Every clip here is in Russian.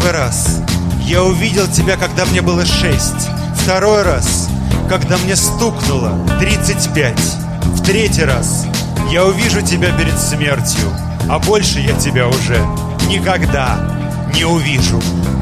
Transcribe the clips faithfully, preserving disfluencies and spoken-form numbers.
Первый раз я увидел тебя, когда мне было шесть. Второй раз, когда мне стукнуло тридцать пять. В третий раз я увижу тебя перед смертью, а больше я тебя уже никогда не увижу.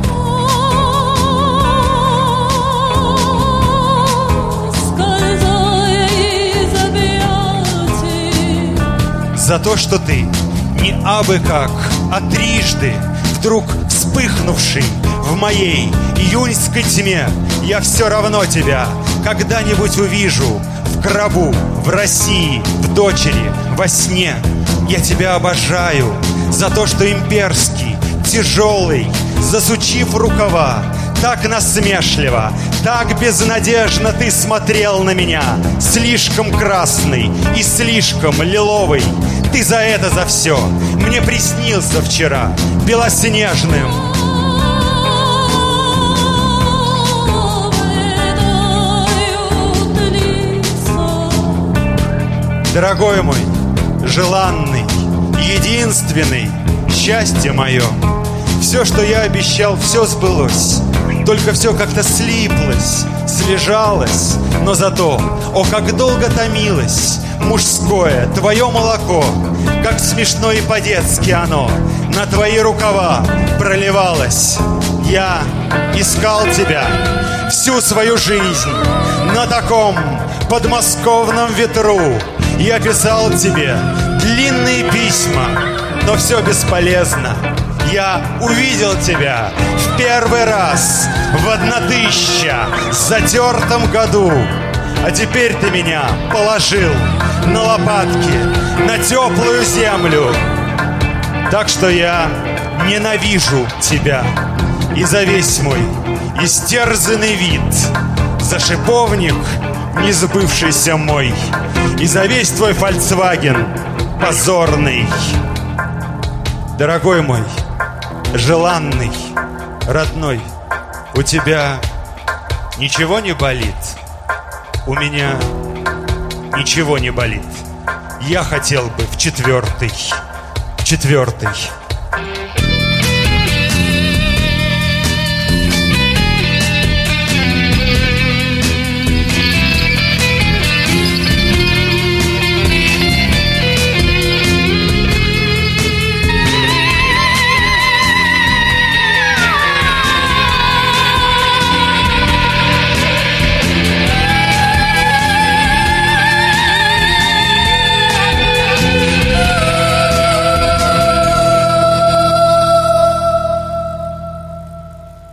За то, что ты не абы как, а трижды вдруг вспыхнувший в моей июньской тьме, я все равно тебя когда-нибудь увижу в гробу, в России, в дочери, во сне. Я тебя обожаю за то, что имперский, тяжелый, засучив рукава, так насмешливо, так безнадежно ты смотрел на меня, слишком красный и слишком лиловый. Ты за это, за все мне приснился вчера белоснежным. Дорогой мой, желанный, единственный, счастье мое, все, что я обещал, все сбылось. Только все как-то слиплось, слежалось, но зато, о, как долго томилось мужское твое молоко, как смешно и по-детски оно на твои рукава проливалось. Я искал тебя всю свою жизнь на таком подмосковном ветру. Я писал тебе длинные письма, но все бесполезно. Я увидел тебя в первый раз в тысяча девятьсот затертом году, а теперь ты меня положил на лопатки, на теплую землю. Так что я ненавижу тебя и за весь мой истерзанный вид, за шиповник несбывшийся мой, и за весь твой Фольксваген позорный. Дорогой мой, желанный, родной, у тебя ничего не болит? У меня ничего не болит. Я хотел бы в четвертый, в четвертый